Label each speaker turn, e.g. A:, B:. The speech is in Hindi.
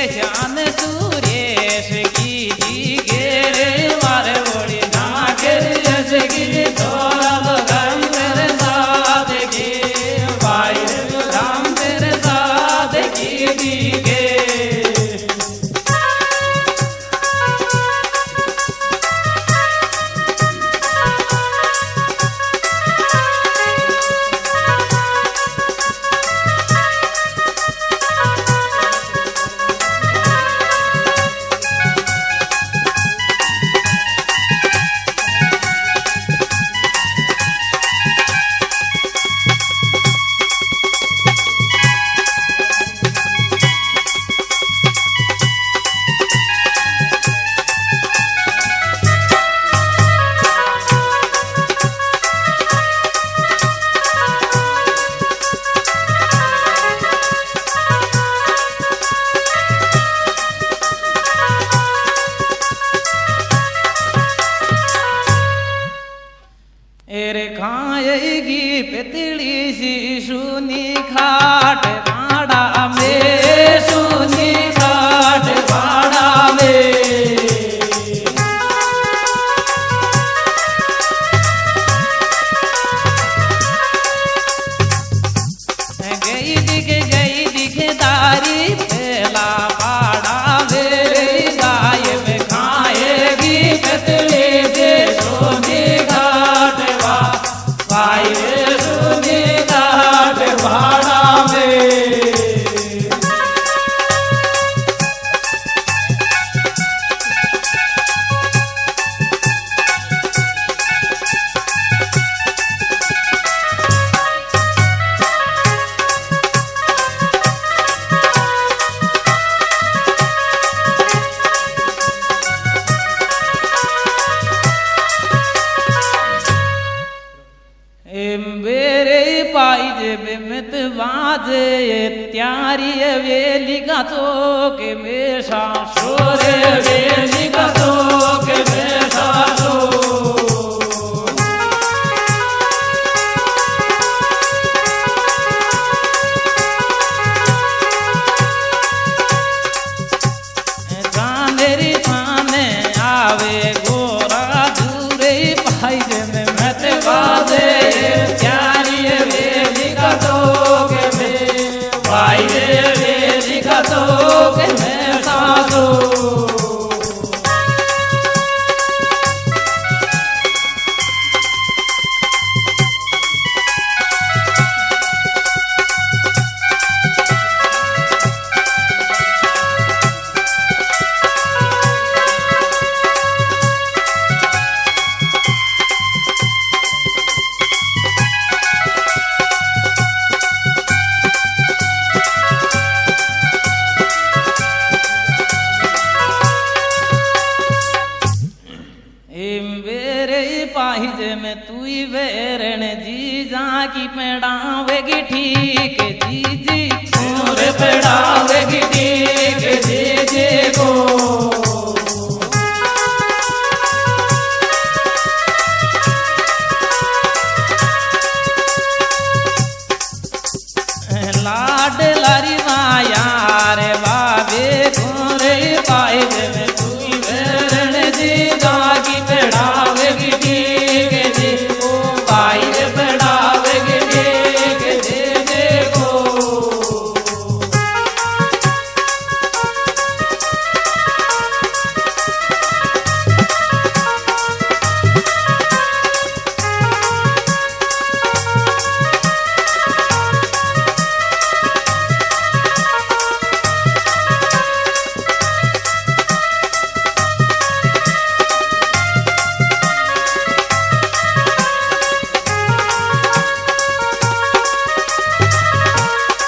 A: जान सुरेश की जी गेरे मारे बोली जाके की थोड़ा लगाम तेरे साथ की भाई राम तेरे साथ की गे एरे खाएगी पितली सी सुनी खाट भाड़ा में सुनी खाट भाड़ा में गई दिखे दारी पहला पाड़ा मेरे गाय में खाएगी पितली से सोनी घाट भाई सुनी घाट भाड़ा में मेरे पाई जेब में बाजे त्यारी वेली का तो के मेषा शोरे वेली का तो के मेषा शो चांदेरी थाने आवे गोरा दूरे पाई जेब में बाजे भाई वेली का तो के मैं सासू पाहिजे में तू वेरण जी जा की पेड़ावेगी ठीक जी